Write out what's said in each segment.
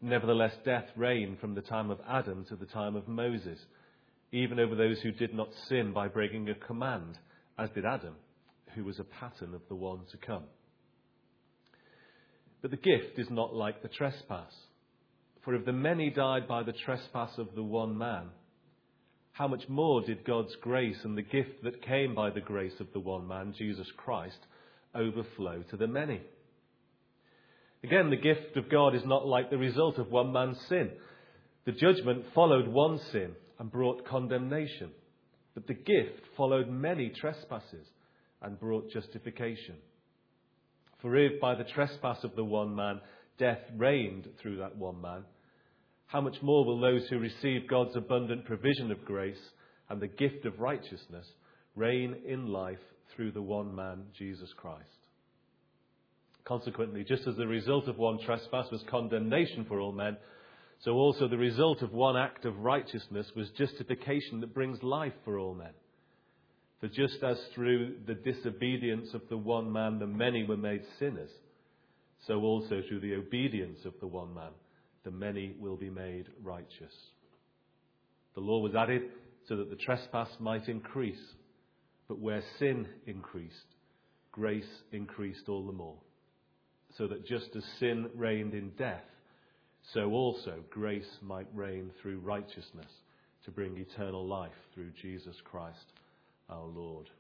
Nevertheless, death reigned from the time of Adam to the time of Moses, even over those who did not sin by breaking a command, as did Adam, who was a pattern of the one to come. But the gift is not like the trespass. For if the many died by the trespass of the one man, how much more did God's grace and the gift that came by the grace of the one man, Jesus Christ, overflow to the many? Again, the gift of God is not like the result of one man's sin. The judgment followed one sin and brought condemnation, but the gift followed many trespasses and brought justification. For if by the trespass of the one man death reigned through that one man, how much more will those who receive God's abundant provision of grace and the gift of righteousness reign in life through the one man, Jesus Christ? Consequently, just as the result of one trespass was condemnation for all men, so also the result of one act of righteousness was justification that brings life for all men. For just as through the disobedience of the one man the many were made sinners, so also through the obedience of the one man the many will be made righteous. The law was added so that the trespass might increase, but where sin increased, grace increased all the more. So that just as sin reigned in death, so also grace might reign through righteousness to bring eternal life through Jesus Christ our Lord.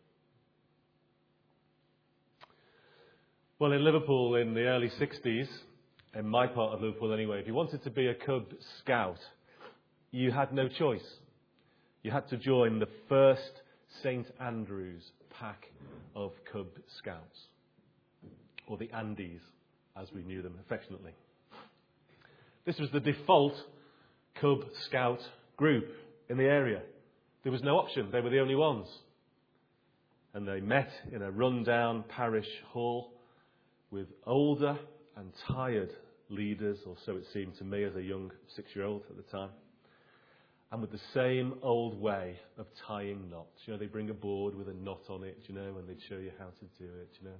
Well, in Liverpool in the early 60s, in my part of Liverpool anyway, if you wanted to be a Cub Scout, you had no choice. You had to join the first St Andrews pack of Cub Scouts, or the Andes, as we knew them affectionately. This was the default Cub Scout group in the area. There was no option. They were the only ones. And they met in a run-down parish hall with older and tired leaders, or so it seemed to me as a young 6-year-old at the time, and with the same old way of tying knots. You know, they bring a board with a knot on it, you know, and they'd show you how to do it, you know.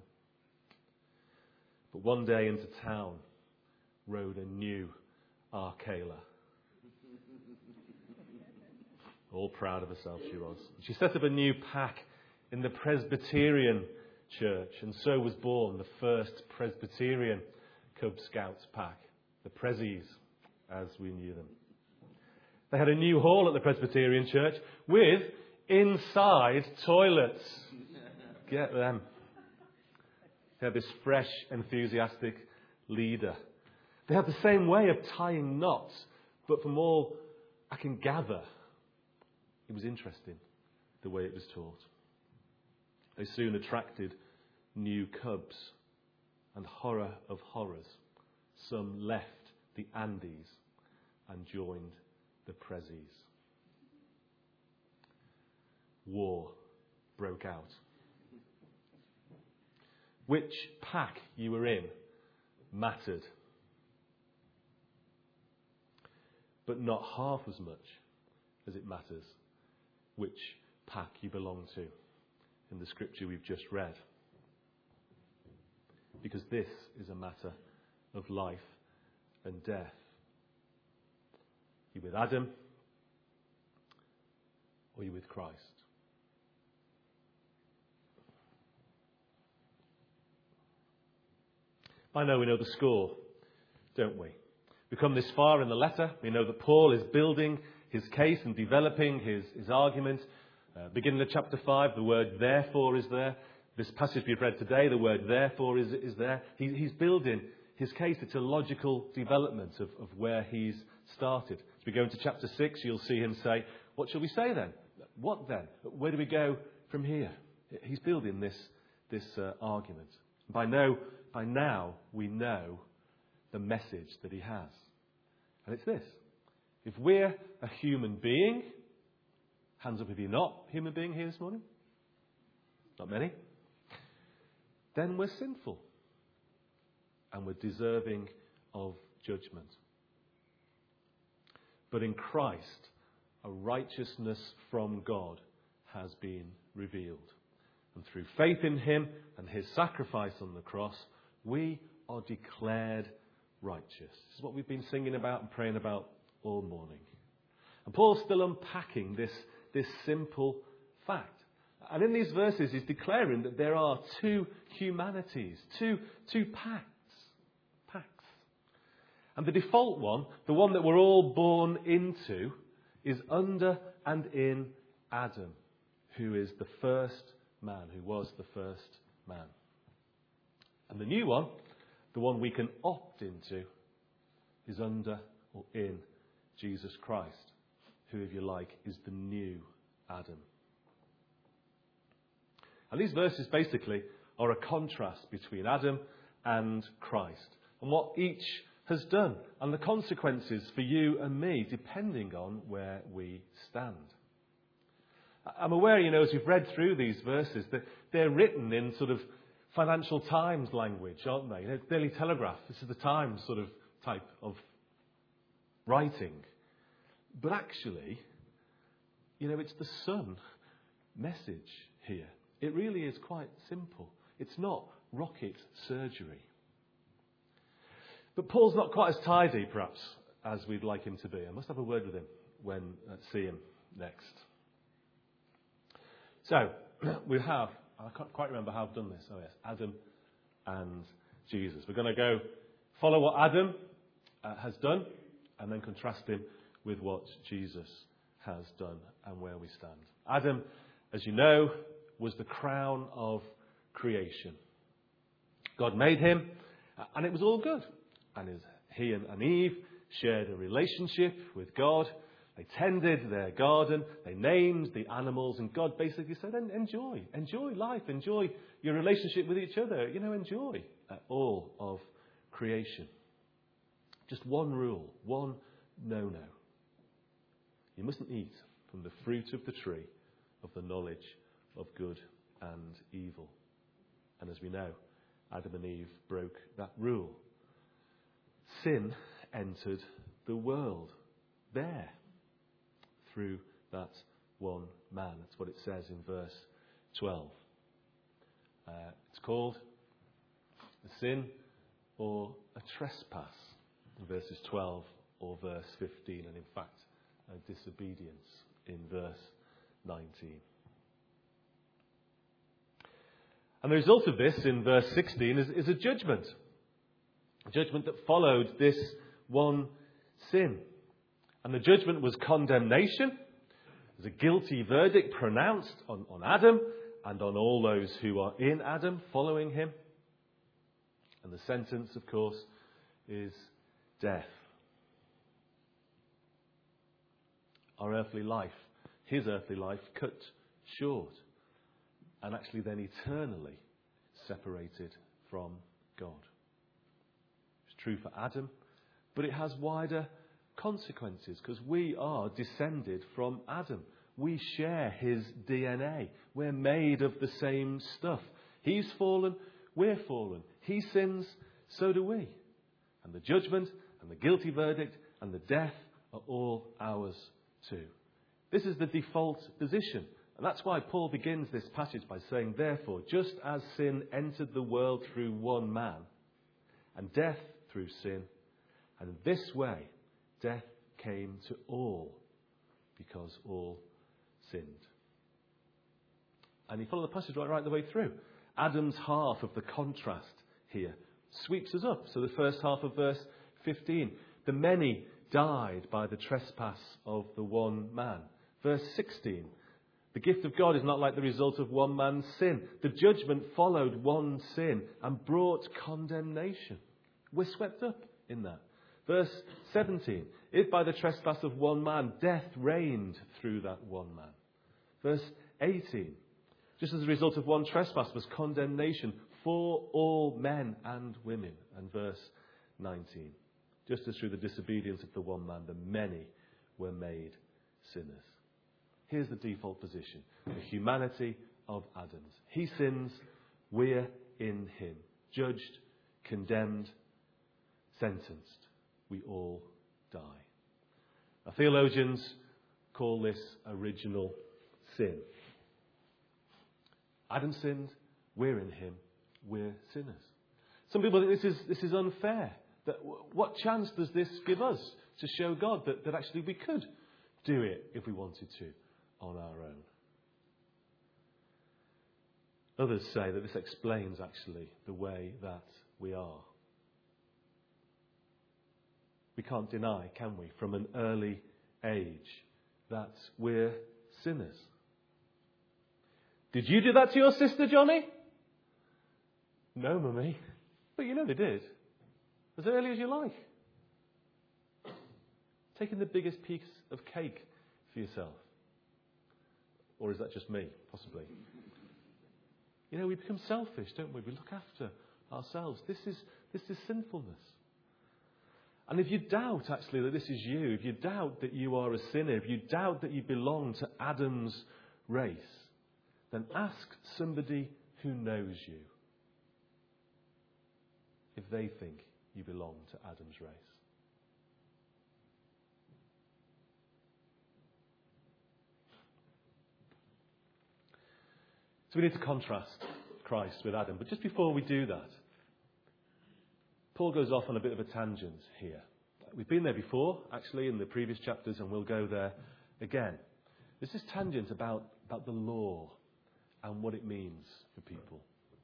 But one day into town rode a new Arcala. All proud of herself she was. She set up a new pack in the Presbyterian church, and so was born the first Presbyterian Cub Scouts pack, the Prezzies, as we knew them. They had a new hall at the Presbyterian church with inside toilets. Get them. They had this fresh, enthusiastic leader. They had the same way of tying knots, but from all I can gather, it was interesting the way it was taught. They soon attracted new cubs, and horror of horrors, some left the Andes and joined the Prezzies. War broke out. Which pack you were in mattered, but not half as much as it matters which pack you belong to in the scripture we've just read. Because this is a matter of life and death. You with Adam, or you with Christ? I know we know the score, don't we? We've come this far in the letter. We know that Paul is building his case and developing his argument. Beginning of chapter 5, the word therefore is there. This passage we've read today, the word therefore is there. He's building his case. It's a logical development of where he's started. As we go into chapter 6, you'll see him say, what shall we say then? What then? Where do we go from here? He's building this argument. By now, we know the message that he has. And it's this. If we're a human being, hands up if you're not a human being here this morning. Not many. Then we're sinful. And we're deserving of judgment. But in Christ, a righteousness from God has been revealed. And through faith in him and his sacrifice on the cross, we are declared righteous. This is what we've been singing about and praying about all morning. And Paul's still unpacking this simple fact. And in these verses, he's declaring that there are two humanities, two pacts. And the default one, the one that we're all born into, is under and in Adam, who is the first man, who was the first man. And the new one, the one we can opt into, is under or in Jesus Christ, who, if you like, is the new Adam. And these verses basically are a contrast between Adam and Christ, and what each has done, and the consequences for you and me, depending on where we stand. I'm aware, as we've read through these verses, that they're written in sort of Financial Times language, aren't they? Daily Telegraph, this is the Times sort of type of writing. But actually, it's the Son message here. It really is quite simple. It's not rocket surgery. But Paul's not quite as tidy, perhaps, as we'd like him to be. I must have a word with him when I see him next. So, we have, I can't quite remember how I've done this. Oh yes, Adam and Jesus. We're going to go follow what Adam has done and then contrast him with what Jesus has done and where we stand. Adam, as you know, was the crown of creation. God made him, and it was all good. And he and Eve shared a relationship with God. They tended their garden. They named the animals. And God basically said, enjoy life. Enjoy your relationship with each other. Enjoy all of creation. Just one rule, one no-no. You mustn't eat from the fruit of the tree of the knowledge of good and evil. And as we know, Adam and Eve broke that rule. Sin entered the world there through that one man. That's what it says in verse 12. It's called a sin or a trespass in verses 12 or verse 15, and in fact a disobedience in verse 19. And the result of this in verse 16 is a judgment. A judgment that followed this one sin. And the judgment was condemnation. There's a guilty verdict pronounced on Adam and on all those who are in Adam following him. And the sentence, of course, is death. Our earthly life, his earthly life, cut short. And actually then eternally separated from God. It's true for Adam, but it has wider consequences because we are descended from Adam. We share his DNA. We're made of the same stuff. He's fallen, we're fallen. He sins, so do we. And the judgment and the guilty verdict and the death are all ours too. This is the default position. And that's why Paul begins this passage by saying, therefore, just as sin entered the world through one man, and death through sin, and this way death came to all, because all sinned. And you follow the passage right the way through. Adam's half of the contrast here sweeps us up. So the first half of verse 15, the many died by the trespass of the one man. Verse 16, the gift of God is not like the result of one man's sin. The judgment followed one sin and brought condemnation. We're swept up in that. Verse 17, if by the trespass of one man death reigned through that one man. Verse 18, just as a result of one trespass was condemnation for all men and women. And verse 19, just as through the disobedience of the one man, the many were made sinners. Here's the default position. The humanity of Adam's. He sins, we're in him. Judged, condemned, sentenced. We all die. Now, theologians call this original sin. Adam sinned, we're in him, we're sinners. Some people think this is unfair. What chance does this give us to show God that actually we could do it if we wanted to on our own? Others say that this explains actually the way that we are. We can't deny, can we, from an early age that we're sinners. Did you do that to your sister, Johnny? No, Mummy. But you know they did. As early as you like. Taking the biggest piece of cake for yourself. Or is that just me? Possibly. You know, we become selfish, don't we? We look after ourselves. This is sinfulness. And if you doubt, actually, that this is you, if you doubt that you are a sinner, if you doubt that you belong to Adam's race, then ask somebody who knows you if they think you belong to Adam's race. So we need to contrast Christ with Adam. But just before we do that, Paul goes off on a bit of a tangent here. We've been there before, actually, in the previous chapters, and we'll go there again. There's this tangent about the law and what it means for people.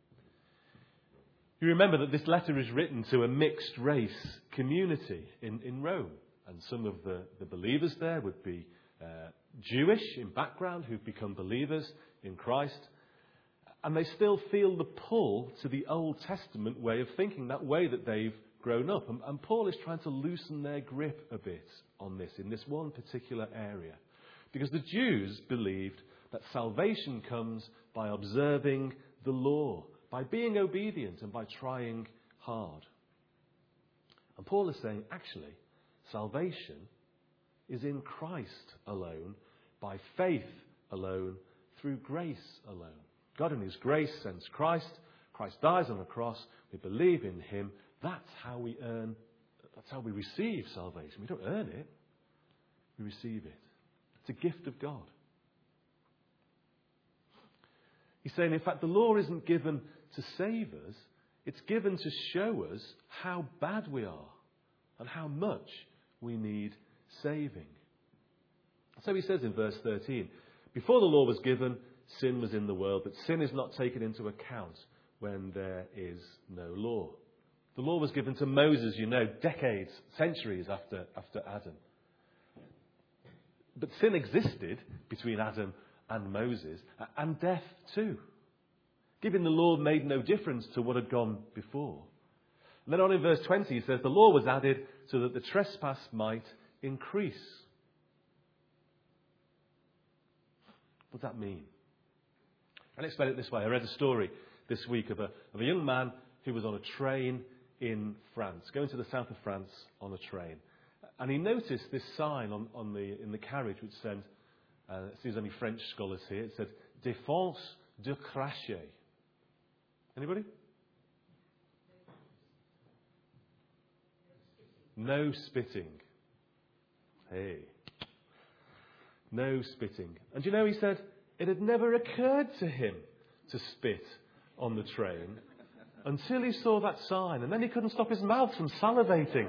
You remember that this letter is written to a mixed race community in Rome. And some of the believers there would be Jewish in background who've become believers in Christ. And they still feel the pull to the Old Testament way of thinking, that way that they've grown up. And Paul is trying to loosen their grip a bit on this, in this one particular area. Because the Jews believed that salvation comes by observing the law, by being obedient and by trying hard. And Paul is saying, actually, salvation is in Christ alone, by faith alone, through grace alone. God in his grace sends Christ. Christ dies on the cross. We believe in him. That's how we receive salvation. We don't earn it. We receive it. It's a gift of God. He's saying, in fact, the law isn't given to save us. It's given to show us how bad we are and how much we need saving. So he says in verse 13, before the law was given, sin was in the world, but sin is not taken into account when there is no law. The law was given to Moses, you know, decades, centuries after Adam. But sin existed between Adam and Moses, and death too. Giving the law made no difference to what had gone before. And then on in verse 20 he says, the law was added so that the trespass might increase. What does that mean? I'll explain it this way. I read a story this week of a young man who was on a train in France, going to the south of France on a train. And he noticed this sign in the carriage which said, there's only French scholars here, it said, Défense de cracher. Anybody? No spitting. Hey. No spitting. And you know, he said, it had never occurred to him to spit on the train until he saw that sign. And then he couldn't stop his mouth from salivating.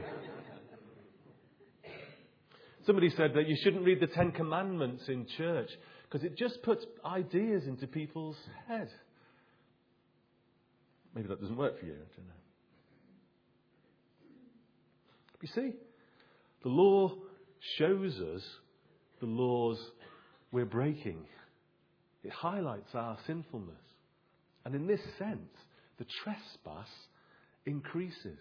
Somebody said that you shouldn't read the Ten Commandments in church because it just puts ideas into people's head. Maybe that doesn't work for you, I don't know. You see, the law shows us the laws we're breaking. It highlights our sinfulness. And in this sense, the trespass increases.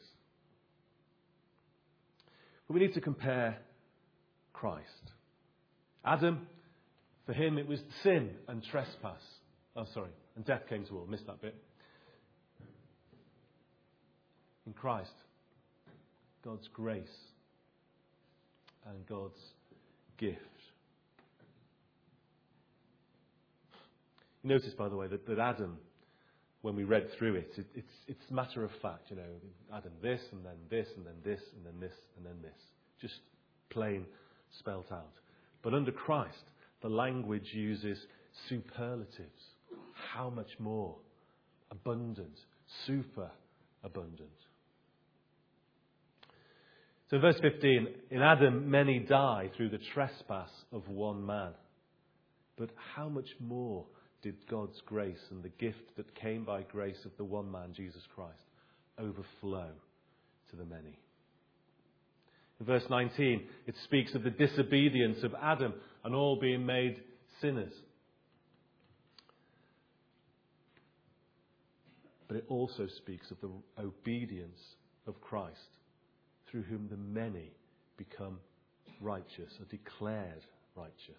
But we need to compare Christ. Adam, for him it was sin and trespass. And death came to all. Missed that bit. In Christ, God's grace and God's gift. You notice, by the way, that Adam, when we read through it, it's matter of fact, you know, Adam this, and then this, and then this, and then this, and then this. Just plain spelt out. But under Christ, the language uses superlatives. How much more? Abundant. Super abundant. So in verse 15, in Adam many die through the trespass of one man. But how much more did God's grace and the gift that came by grace of the one man, Jesus Christ, overflow to the many? In verse 19, it speaks of the disobedience of Adam and all being made sinners. But it also speaks of the obedience of Christ, through whom the many become righteous, are declared righteous.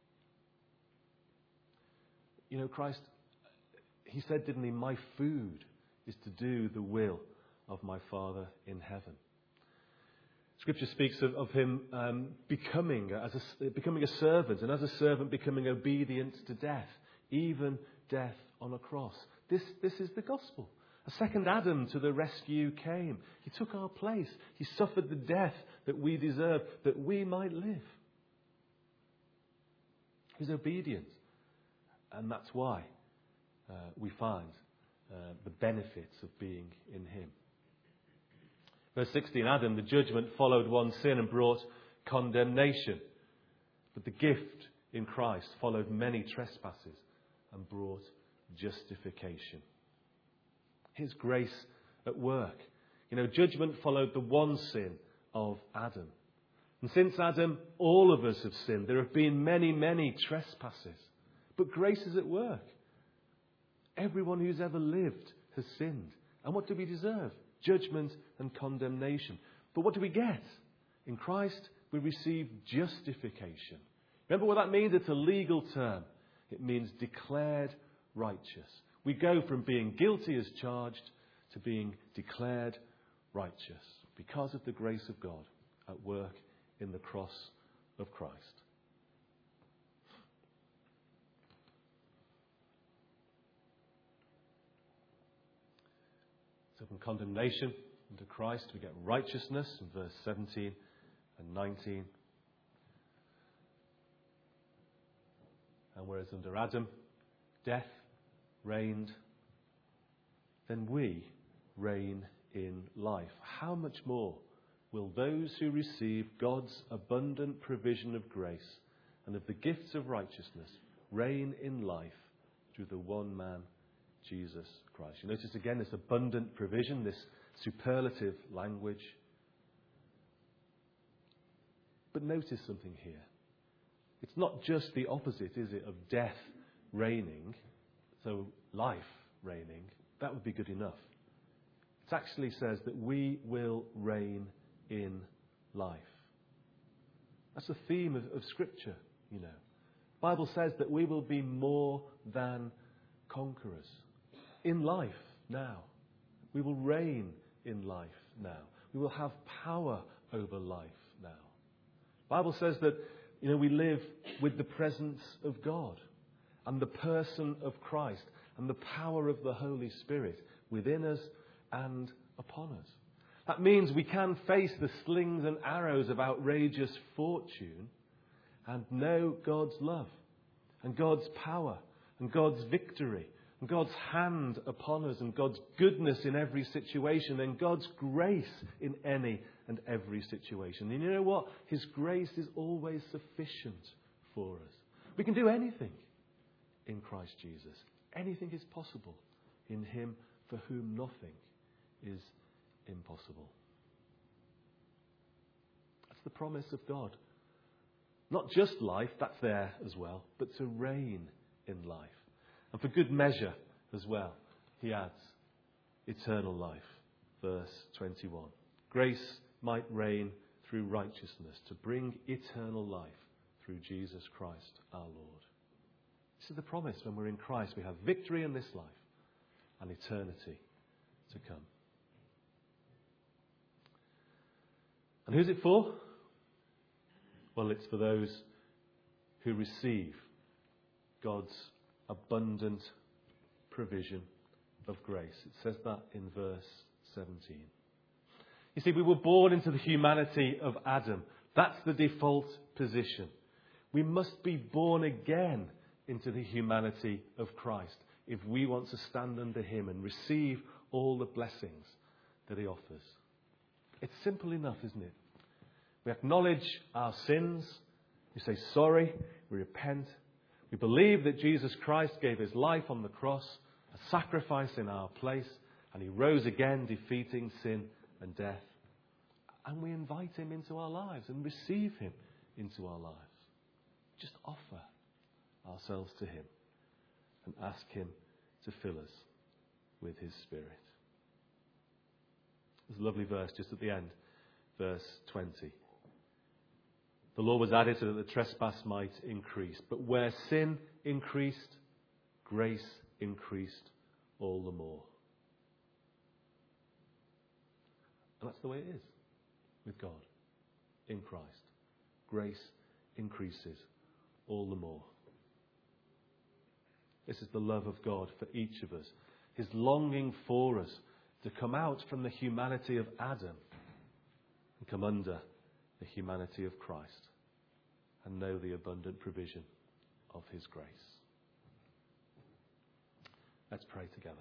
You know, Christ, he said, didn't he, my food is to do the will of my Father in heaven. Scripture speaks of him becoming a servant, and as a servant becoming obedient to death, even death on a cross. This is the gospel. A second Adam to the rescue came. He took our place. He suffered the death that we deserve, that we might live. He was obedient. And that's why we find the benefits of being in him. Verse 16, Adam, the judgment followed one sin and brought condemnation. But the gift in Christ followed many trespasses and brought justification. His grace at work. You know, judgment followed the one sin of Adam. And since Adam, all of us have sinned. There have been many, many trespasses. But grace is at work. Everyone who's ever lived has sinned. And what do we deserve? Judgment and condemnation. But what do we get? In Christ, we receive justification. Remember what that means? It's a legal term. It means declared righteous. We go from being guilty as charged to being declared righteous because of the grace of God at work in the cross of Christ. So from condemnation into Christ we get righteousness in verse 17 and 19. And whereas under Adam death reigned, then we reign in life. How much more will those who receive God's abundant provision of grace and of the gifts of righteousness reign in life through the one man, Jesus Christ? You notice again this abundant provision, this superlative language. But notice something here. It's not just the opposite, is it, of death reigning, so life reigning. That would be good enough. It actually says that we will reign in life. That's the theme of Scripture, you know. The Bible says that we will be more than conquerors in life now. We will reign in life now. We will have power over life now. The Bible says that, you know, we live with the presence of God and the person of Christ and the power of the Holy Spirit within us and upon us. That means we can face the slings and arrows of outrageous fortune and know God's love and God's power and God's victory and God's hand upon us and God's goodness in every situation and God's grace in any and every situation. And you know what? His grace is always sufficient for us. We can do anything in Christ Jesus. Anything is possible in him for whom nothing is impossible. That's the promise of God. Not just life, that's there as well, but to reign in life. And for good measure as well, he adds eternal life. Verse 21. Grace might reign through righteousness to bring eternal life through Jesus Christ our Lord. This is the promise. When we're in Christ, we have victory in this life and eternity to come. And who's it for? Well, it's for those who receive God's abundant provision of grace. It says that in verse 17. You see, we were born into the humanity of Adam. That's the default position. We must be born again into the humanity of Christ if we want to stand under him and receive all the blessings that he offers. It's simple enough, isn't it? We acknowledge our sins. We say sorry. We repent. We believe that Jesus Christ gave his life on the cross, a sacrifice in our place, and he rose again, defeating sin and death. And we invite him into our lives and receive him into our lives. Just offer ourselves to him and ask him to fill us with his Spirit. There's a lovely verse just at the end, verse 20. The law was added so that the trespass might increase. But where sin increased, grace increased all the more. And that's the way it is with God in Christ. Grace increases all the more. This is the love of God for each of us. His longing for us to come out from the humanity of Adam and come under the humanity of Christ and know the abundant provision of his grace. Let's pray together.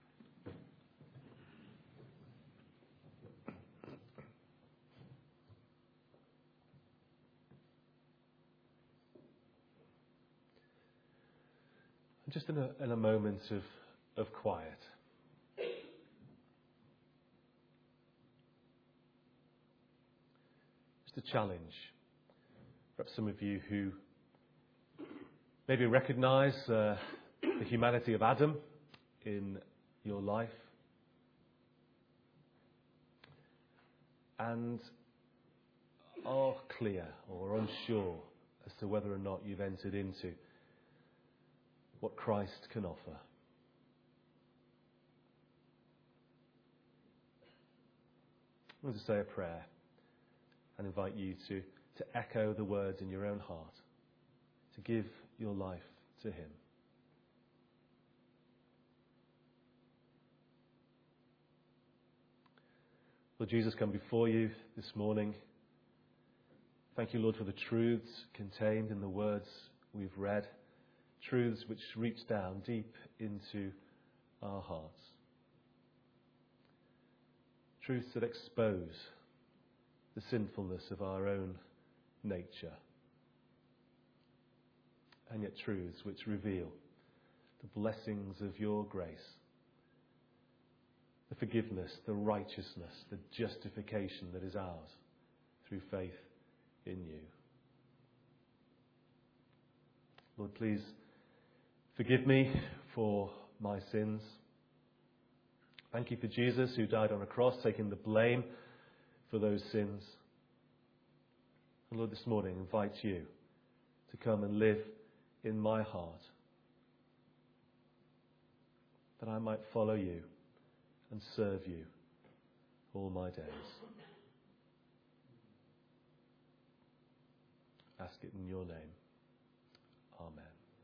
Just in a moment of quiet. Just a challenge. Perhaps some of you who maybe recognise the humanity of Adam in your life and are clear or unsure as to whether or not you've entered into what Christ can offer. I want to say a prayer and invite you to echo the words in your own heart, to give your life to him. Lord Jesus, come before you this morning. Thank you, Lord, for the truths contained in the words we've read. Truths which reach down deep into our hearts. Truths that expose the sinfulness of our own nature. And yet truths which reveal the blessings of your grace. The forgiveness, the righteousness, the justification that is ours through faith in you. Lord, please forgive me for my sins. Thank you for Jesus who died on a cross, taking the blame for those sins. And Lord, this morning I invite you to come and live in my heart, that I might follow you and serve you all my days. Ask it in your name. Amen.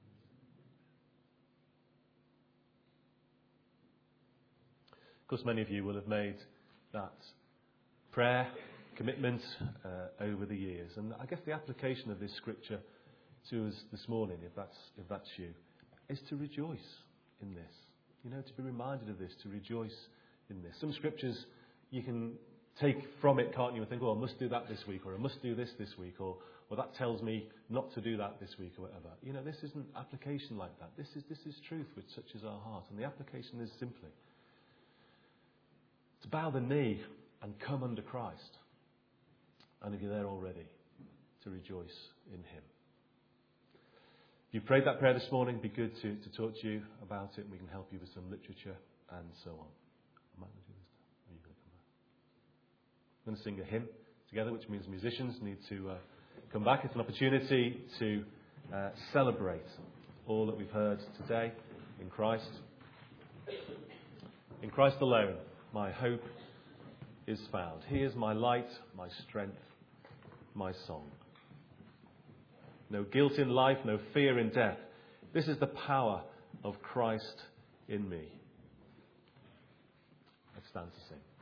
Of course, many of you will have made that prayer commitment over the years. And I guess the application of this scripture to us this morning, if that's you, is to rejoice in this. You know, to be reminded of this, to rejoice in this. Some scriptures you can take from it, can't you, and think, oh, I must do that this week, or I must do this week, or that tells me not to do that this week, or whatever. You know, this isn't application like that. This is truth which touches our heart. And the application is simply to bow the knee and come under Christ. And if you're there already, to rejoice in him. If you prayed that prayer this morning, it'd be good to talk to you about it, and we can help you with some literature and so on. Am I going to do this? Or are you going to come back? I'm going to sing a hymn together, which means musicians need to come back. It's an opportunity to celebrate all that we've heard today in Christ. In Christ alone, my hope is found. He is my light, my strength, my song. No guilt in life, no fear in death. This is the power of Christ in me. Let's stand to sing.